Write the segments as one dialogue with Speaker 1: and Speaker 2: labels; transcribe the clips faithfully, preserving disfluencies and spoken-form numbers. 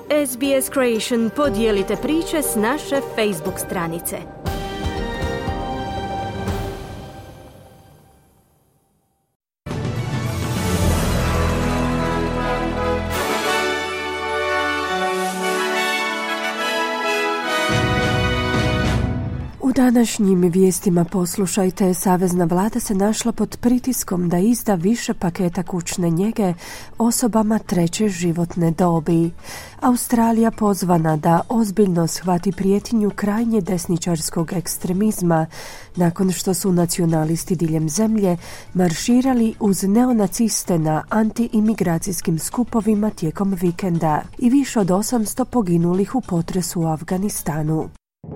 Speaker 1: S B S Creation podijelite priče s naše Facebook stranice.
Speaker 2: U današnjim vijestima poslušajte, savezna vlada se našla pod pritiskom da izda više paketa kućne njege osobama treće životne dobi. Australija pozvana da ozbiljno shvati prijetnju krajnje desničarskog ekstremizma nakon što su nacionalisti diljem zemlje marširali uz neonaciste na anti-imigracijskim skupovima tijekom vikenda i više od osamsto poginulih u potresu u Afganistanu.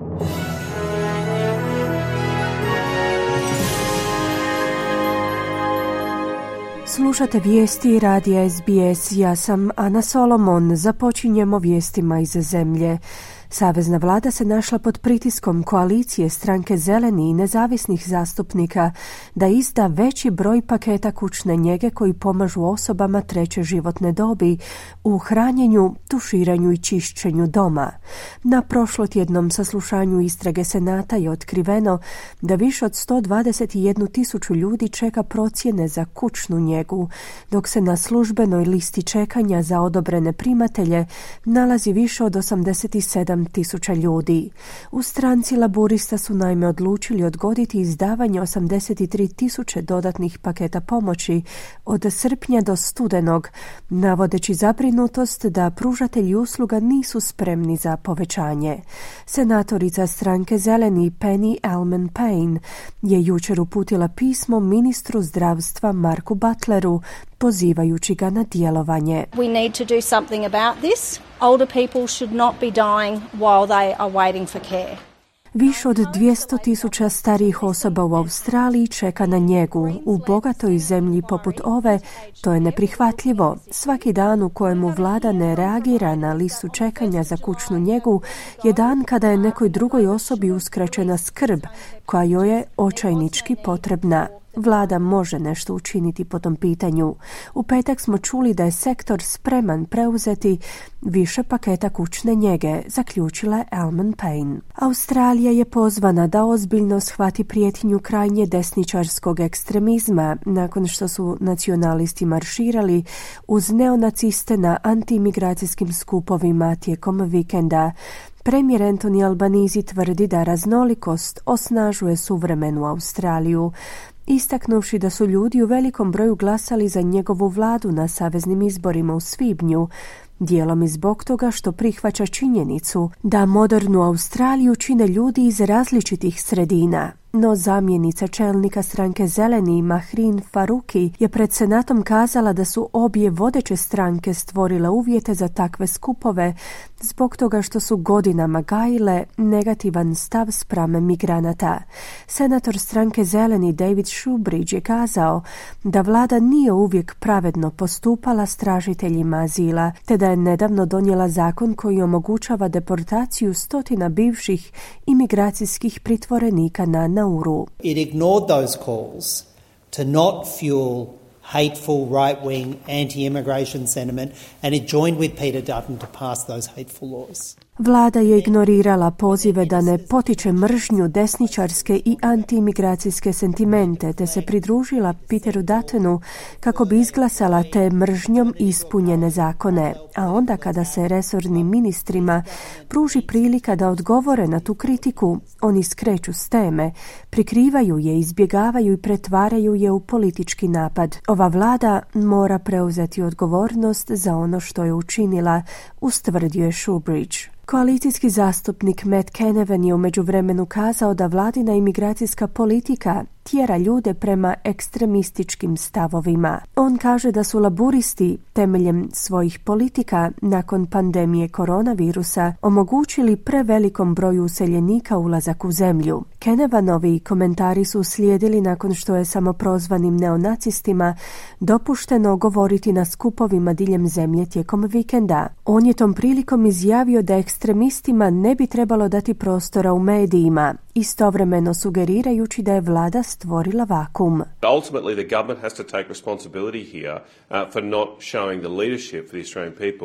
Speaker 2: Slušate vijesti radija S B S, ja sam Ana Solomon, započinjemo vijestima iz zemlje. Savezna vlada se našla pod pritiskom koalicije stranke Zeleni i nezavisnih zastupnika da izda veći broj paketa kućne njege koji pomažu osobama treće životne dobi u hranjenju, tuširanju i čišćenju doma. Na prošlotjednom saslušanju istrage Senata je otkriveno da više od sto dvadeset jednu tisuću ljudi čeka procjene za kućnu njegu, dok se na službenoj listi čekanja za odobrene primatelje nalazi više od osamdeset sedam tisuća ljudi. U stranci Laburista su naime odlučili odgoditi izdavanje osamdeset tri tisuće dodatnih paketa pomoći od srpnja do studenog, navodeći zabrinutost da pružatelji usluga nisu spremni za povećanje. Senatorica stranke Zeleni Penny Allman-Payne je jučer uputila pismo ministru zdravstva Marku Butleru pozivajući ga na djelovanje.
Speaker 3: We need to do something about this. Older people should not be dying while they are waiting for care.
Speaker 2: Više od dvjesto tisuća starijih osoba u Australiji čeka na njegu. U bogatoj zemlji poput ove to je neprihvatljivo. Svaki dan u kojemu vlada ne reagira na listu čekanja za kućnu njegu je dan kada je nekoj drugoj osobi uskraćena skrb koja joj je očajnički potrebna. Vlada može nešto učiniti po tom pitanju. U petak smo čuli da je sektor spreman preuzeti više paketa kućne njege, zaključila je Allman-Payne. Australija je pozvana da ozbiljno shvati prijetnju krajnje desničarskog ekstremizma nakon što su nacionalisti marširali uz neonaciste na antiimigracijskim skupovima tijekom vikenda. Premijer Anthony Albanese tvrdi da raznolikost osnažuje suvremenu Australiju, istaknuvši da su ljudi u velikom broju glasali za njegovu vladu na saveznim izborima u svibnju, dijelom i zbog toga što prihvaća činjenicu da modernu Australiju čine ljudi iz različitih sredina. No zamjenica čelnika stranke Zeleni Mahrin Faruqi je pred Senatom kazala da su obje vodeće stranke stvorile uvjete za takve skupove zbog toga što su godinama gajile negativan stav spram migranata. Senator stranke Zeleni David Shoebridge je kazao da vlada nije uvijek pravedno postupala s tražiteljima azila, te da je nedavno donijela zakon koji omogućava deportaciju stotina bivših imigracijskih pritvorenika na Nauru.
Speaker 4: It ignored those calls to not fuel hateful right-wing anti-immigration sentiment and it joined with Peter Dutton to pass those hateful laws.
Speaker 2: Vlada je ignorirala pozive da ne potiče mržnju desničarske i antiimigracijske sentimente, te se pridružila Peteru Duttonu kako bi izglasala te mržnjom ispunjene zakone. A onda kada se resornim ministrima pruži prilika da odgovore na tu kritiku, oni skreću s teme, prikrivaju je, izbjegavaju i pretvaraju je u politički napad. Ova vlada mora preuzeti odgovornost za ono što je učinila, ustvrdio je Shoebridge. Koalicijski zastupnik Matt Canavan je u međuvremenu kazao da vladina imigracijska politika tjera ljude prema ekstremističkim stavovima. On kaže da su laburisti temeljem svojih politika nakon pandemije koronavirusa omogućili prevelikom broju useljenika ulazak u zemlju. Canavanovi komentari su slijedili nakon što je samoprozvanim neonacistima dopušteno govoriti na skupovima diljem zemlje tijekom vikenda. On je tom prilikom izjavio da ekstremistima ne bi trebalo dati prostora u medijima, istovremeno sugerirajući da je vlada stvorila vakum.
Speaker 5: Ultimately, the government has to take responsibility here uh, for not showing the leadership for the Australian people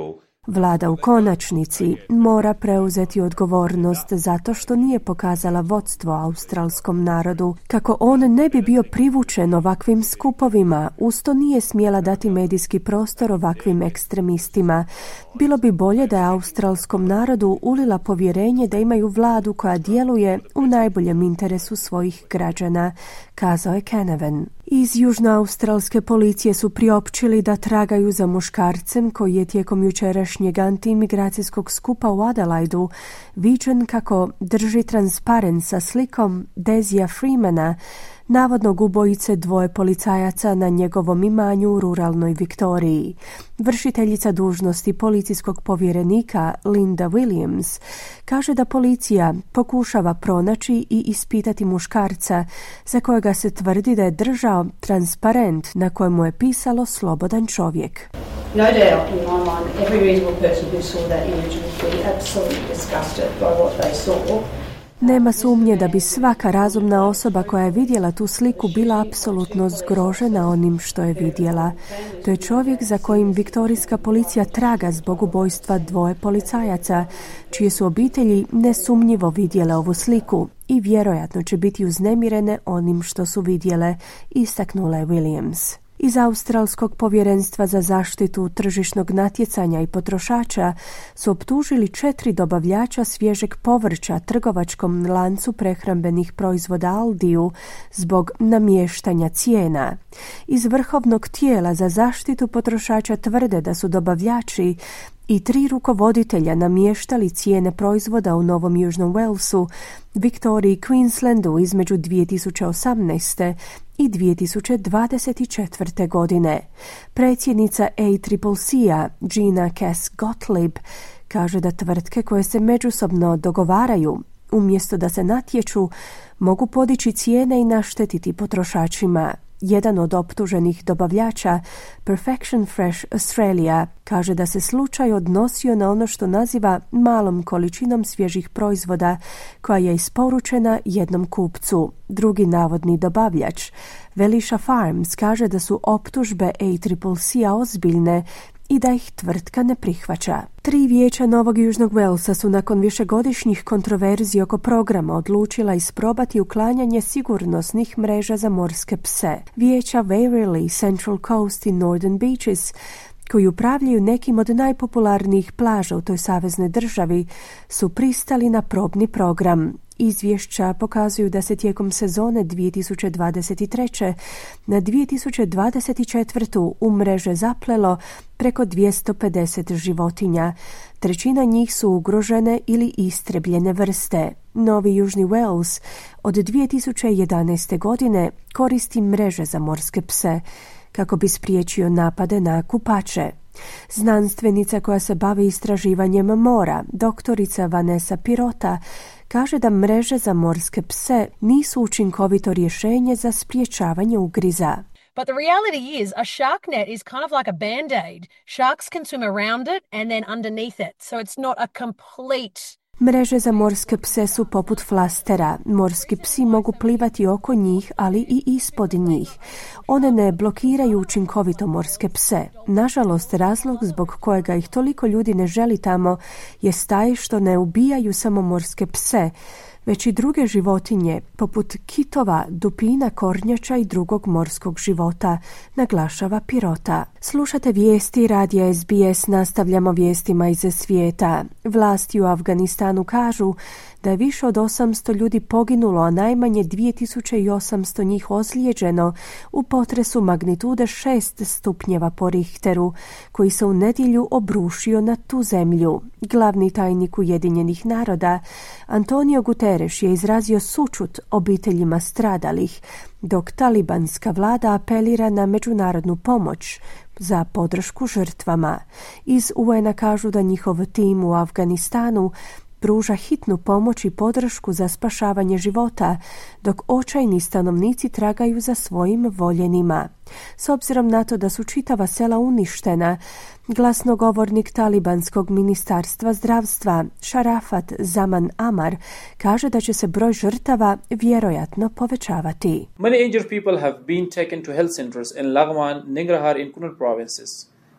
Speaker 2: Vlada u konačnici mora preuzeti odgovornost zato što nije pokazala vodstvo australskom narodu. Kako on ne bi bio privučen ovakvim skupovima, usto nije smjela dati medijski prostor ovakvim ekstremistima. Bilo bi bolje da je australskom narodu ulila povjerenje da imaju vladu koja djeluje u najboljem interesu svojih građana, kazao je Canavan. Iz južnoaustralske policije su priopćili da tragaju za muškarcem koji je tijekom jučerašnjeg antiimigracijskog skupa u Adelaidu viđen kako drži transparent sa slikom Dezija Freemana, navodnog ubojice dvoje policajaca na njegovom imanju u ruralnoj Viktoriji. Vršiteljica dužnosti policijskog povjerenika Linda Williams kaže da policija pokušava pronaći i ispitati muškarca za kojega se tvrdi da je držao transparent na kojemu je pisalo slobodan čovjek.
Speaker 5: No doubt in my mind, every reasonable person who saw that image would be absolutely disgusted by what they saw.
Speaker 2: Nema sumnje da bi svaka razumna osoba koja je vidjela tu sliku bila apsolutno zgrožena onim što je vidjela. To je čovjek za kojim viktorijska policija traga zbog ubojstva dvoje policajaca, čije su obitelji nesumnjivo vidjele ovu sliku i vjerojatno će biti uznemirene onim što su vidjele, istaknula je Williams. Iz Australskog povjerenstva za zaštitu tržišnog natjecanja i potrošača su optužili četiri dobavljača svježeg povrća trgovačkom lancu prehrambenih proizvoda Aldiju zbog namještanja cijena. Iz vrhovnog tijela za zaštitu potrošača tvrde da su dobavljači i tri rukovoditelja namještali cijene proizvoda u Novom Južnom Walesu, Viktoriji i Queenslandu između dvije tisuće osamnaeste i dvije tisuće dvadeset četvrte. godine. Predsjednica A C C C-a Gina Cass-Gottlieb kaže da tvrtke koje se međusobno dogovaraju, umjesto da se natječu, mogu podići cijene i naštetiti potrošačima. Jedan od optuženih dobavljača, Perfection Fresh Australia, kaže da se slučaj odnosio na ono što naziva malom količinom svježih proizvoda koja je isporučena jednom kupcu. Drugi navodni dobavljač, Velisha Farms, kaže da su optužbe A C C C-a ozbiljne i da ih tvrtka ne prihvaća. Tri vijeća Novog Južnog Walesa su nakon višegodišnjih kontroverzi oko programa odlučila isprobati uklanjanje sigurnosnih mreža za morske pse. Vijeća Waverley, Central Coast i Northern Beaches, koji upravljaju nekim od najpopularnijih plaža u toj saveznoj državi, su pristali na probni program. Izvješća pokazuju da se tijekom sezone dvije tisuće dvadeset treće na dvije tisuće dvadeset četvrte. u mreže zaplelo preko dvjesto pedeset životinja. Trećina njih su ugrožene ili istrebljene vrste. Novi Južni Wales od dvije tisuće jedanaeste. godine koristi mreže za morske pse kako bi spriječio napade na kupače. Znanstvenica koja se bavi istraživanjem mora, doktorica Vanessa Pirota, kaže da mreže za morske pse nisu učinkovito rješenje za spriječavanje ugriza.
Speaker 6: But the reality is a shark net is kind of like a band-aid. Sharks can swim around it and then underneath it. So it's not a complete...
Speaker 2: Mreže za morske pse su poput flastera. Morski psi mogu plivati oko njih, ali i ispod njih. One ne blokiraju učinkovito morske pse. Nažalost, razlog zbog kojega ih toliko ljudi ne želi tamo je taj što ne ubijaju samo morske pse, već i druge životinje, poput kitova, dupina, kornjača i drugog morskog života, naglašava Pirota. Slušate vijesti radija S B S, nastavljamo vijestima iz svijeta. Vlasti u Afganistanu kažu da je više od osamsto ljudi poginulo, a najmanje dvije tisuće osamsto njih ozlijeđeno u potresu magnitude šest stupnjeva po Richteru, koji se u nedjelju obrušio na tu zemlju. Glavni tajnik Ujedinjenih naroda, Antonio Guterres, je izrazio sućut obiteljima stradalih, dok talibanska vlada apelira na međunarodnu pomoć za podršku žrtvama. Iz U N-a kažu da njihov tim u Afganistanu pruža hitnu pomoć i podršku za spašavanje života, dok očajni stanovnici tragaju za svojim voljenima. S obzirom na to da su čitava sela uništena, glasnogovornik talibanskog ministarstva zdravstva Sharafat Zaman Amar kaže da će se broj žrtava vjerojatno povećavati.
Speaker 7: Many injured people have been taken to health centers in Laghman, Nangarhar in Kunar provinces.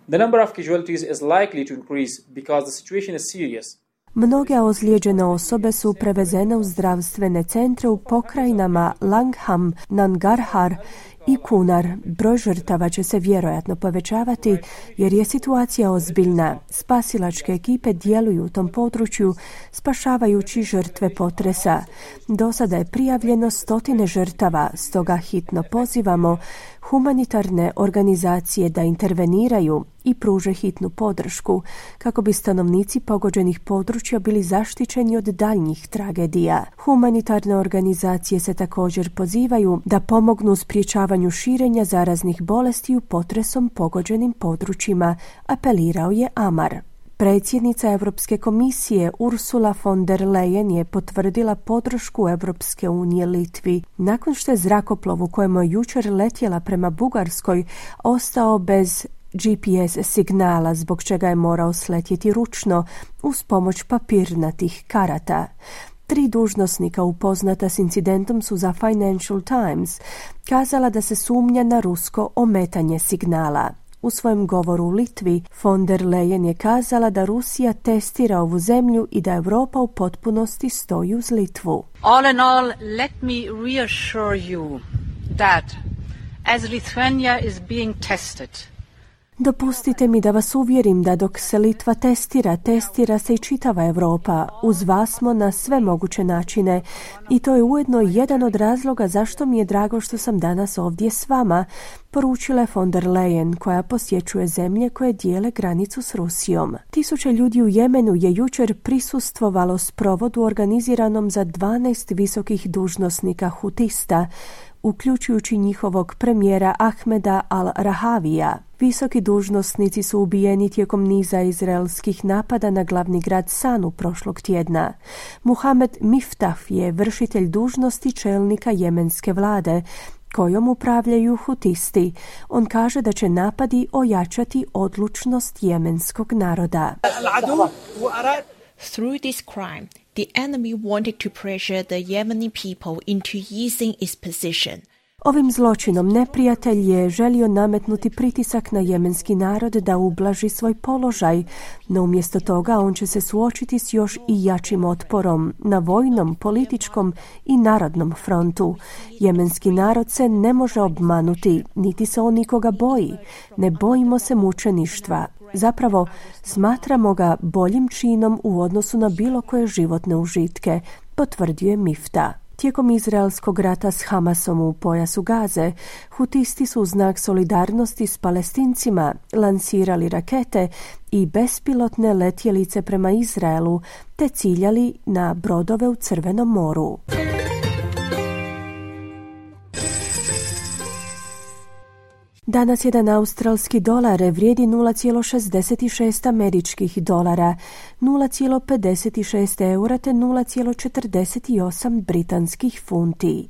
Speaker 7: the number of casualties is likely to increase because the situation is serious.
Speaker 2: Mnoge ozlijeđene osobe su prevezene u zdravstvene centre u pokrajinama Langham, Nangarhar i Kunar. Broj žrtava će se vjerojatno povećavati jer je situacija ozbiljna. Spasilačke ekipe djeluju u tom području spašavajući žrtve potresa. Do sada je prijavljeno stotine žrtava, stoga hitno pozivamo humanitarne organizacije da interveniraju i pruže hitnu podršku kako bi stanovnici pogođenih područja bili zaštićeni od daljnjih tragedija. Humanitarne organizacije se također pozivaju da pomognu u sprječavanju širenja zaraznih bolesti u potresom pogođenim područjima, apelirao je Amar. Predsjednica Europske komisije Ursula von der Leyen je potvrdila podršku Europske unije Litvi nakon što je zrakoplov u kojemu je jučer letjela prema Bugarskoj ostao bez G P S signala, zbog čega je morao sletjeti ručno uz pomoć papirnatih karata. Tri dužnosnika upoznata s incidentom su za Financial Times kazala da se sumnja na rusko ometanje signala. U svojem govoru u Litvi von der Leyen je kazala da Rusija testira ovu zemlju i da Europa u potpunosti stoji uz Litvu.
Speaker 8: All in all, let me reassure you that as Lithuania is being tested,
Speaker 2: Dopustite mi da vas uvjerim da dok se Litva testira, testira se i čitava Europa. Uz vas smo na sve moguće načine i to je ujedno jedan od razloga zašto mi je drago što sam danas ovdje s vama, poručila je von der Leyen, koja posjećuje zemlje koje dijele granicu s Rusijom. Tisuće ljudi u Jemenu je jučer prisustvovalo sprovodu organiziranom za dvanaest visokih dužnosnika hutista, uključujući njihovog premijera Ahmeda al-Rahavija. Visoki dužnosnici su ubijeni tijekom niza izraelskih napada na glavni grad Sanu prošlog tjedna. Muhamed Miftah je vršitelj dužnosti čelnika jemenske vlade, kojom upravljaju hutisti. On kaže da će napadi ojačati odlučnost jemenskog naroda.
Speaker 9: Through this crime, the enemy wanted to pressure the Yemeni people into easing its position.
Speaker 2: Ovim zločinom neprijatelj je želio nametnuti pritisak na jemenski narod da ublaži svoj položaj, no umjesto toga on će se suočiti s još i jačim otporom na vojnom, političkom i narodnom frontu. Jemenski narod se ne može obmanuti, niti se on nikoga boji. Ne bojimo se mučeništva. Zapravo, smatramo ga boljim činom u odnosu na bilo koje životne užitke, potvrdio je Mifta. Tijekom izraelskog rata s Hamasom u pojasu Gaze, hutisti su u znak solidarnosti s Palestincima lansirali rakete i bespilotne letjelice prema Izraelu te ciljali na brodove u Crvenom moru. Danas jedan australski dolar vrijedi nula zarez šezdeset šest američkih dolara, nula zarez pedeset šest eura te nula zarez četrdeset osam britanskih funti.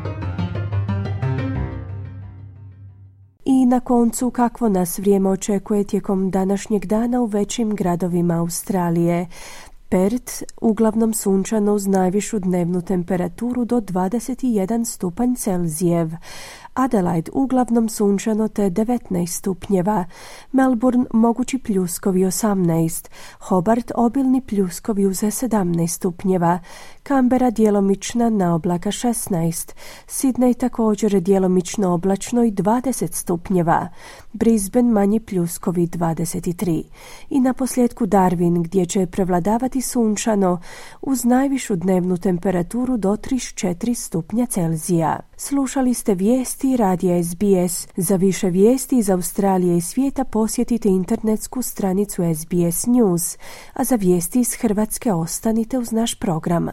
Speaker 2: I na koncu, kakvo nas vrijeme očekuje tijekom današnjeg dana u većim gradovima Australije. Perth uglavnom sunčano uz najvišu dnevnu temperaturu do dvadeset jedan stupanj Celzijev. Adelaide uglavnom sunčano te devetnaest stupnjeva, Melbourne mogući pljuskovi osamnaest, Hobart obilni pljuskovi uz sedamnaest stupnjeva, Canberra djelomična na oblaka šesnaest, Sydney također djelomično oblačno i dvadeset stupnjeva, Brisbane manji pljuskovi dvadeset tri. I na posljedku Darwin gdje će prevladavati sunčano uz najvišu dnevnu temperaturu do trideset četiri stupnja Celzija. Slušali ste vijesti radija S B S. Za više vijesti iz Australije i svijeta posjetite internetsku stranicu S B S News, a za vijesti iz Hrvatske ostanite uz naš program.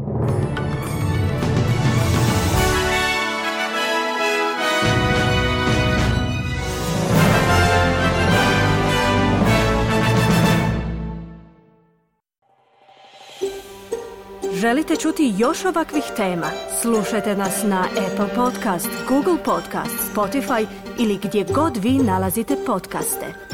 Speaker 1: Želite čuti još ovakvih tema? Slušajte nas na Apple Podcast, Google Podcast, Spotify ili gdje god vi nalazite podcaste.